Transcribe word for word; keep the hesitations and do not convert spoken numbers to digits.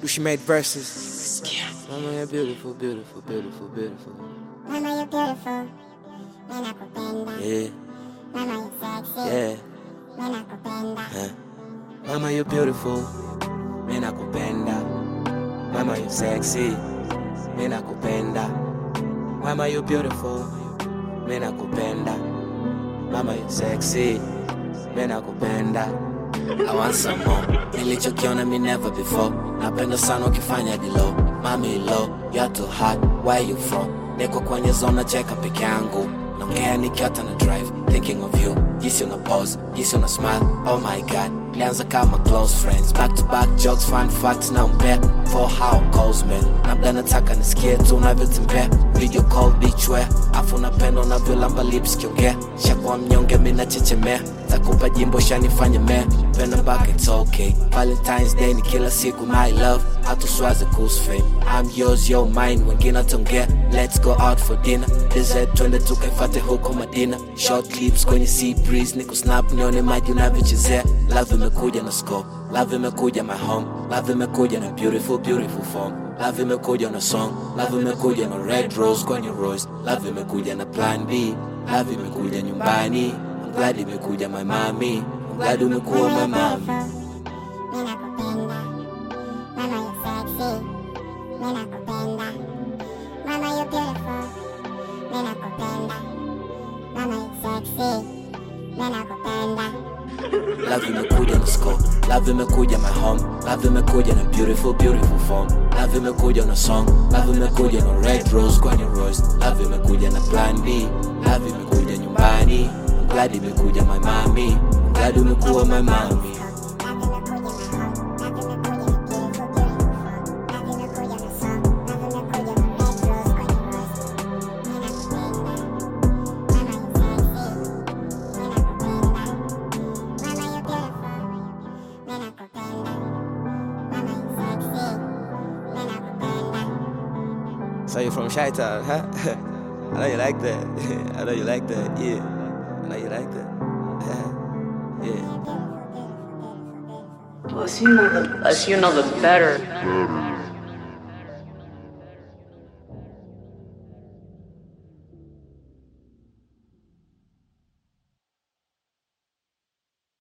Lucy made verses. Mama, you're beautiful, beautiful, beautiful, beautiful. Mama, you're beautiful. Mimi nakupenda. Yeah. Mama, you're sexy. Yeah. Mimi nakupenda. Huh. Mama, you're beautiful. Mimi nakupenda. Mama, you're sexy. Mimi nakupenda. Mama, you're beautiful. Mimi nakupenda. Mama, you're sexy. Mimi nakupenda. I want some more. Nilichokiona me never before. Napenda sana ukifanya dilo. Mami low, you're too hot. Where you from? Niko kwenye zona cheka peke yangu. Naongea nikiota na drive, thinking of you. Jinsi una pause, jinsi una smile. Oh my god, lianza kama close friends. Back to back jokes, fun facts na umpea. For how calls man, labda nataka nisikie tu unavyotembea. Video call beach wear, afu napenda unavyolamba lips kiongea. Shakuwa mnyonge mina chechemea, takupa jimbo shanifanya mea. Penda back it's okay, Valentine's Day ni kila siku my love. Hatuswaze kuhusu fame, I'm yours, you're mine. Wengine atongea, let's go out for dinner. Dessert twende tukaifate huko Madina. Short clips kwenye sea breeze, niku snap nione maji unavyochezea. Love imekuja na score, love imekuja my home. Love imekuja na beautiful, beautiful form. Love imekuja na song, love imekuja na red rose kwenye rose. Love imekuja na plan B, love imekuja nyumbani. I'm glad imekuja my mommy, I'm glad umekuwa my mommy. Mimi nakupenda. Mama, you're sexy. Mimi nakupenda. Mama, you're beautiful. Mimi nakupenda. Mama, you're sexy. Mimi nakupenda. Love imekuja na score, love imekuja my home. Love imekuja na beautiful, beautiful form. Love imekuja na song, love imekuja na red rose kwenye rose. Love imekuja na plan B, love imekuja nyumbani. I'm glad imekuja my mommy, I'm glad umekuwa my mommy. So you're from Chi-Town, huh? I know you like that. I know you like that, yeah. I know you like that. Yeah. Plus, you know the, plus, you know the better.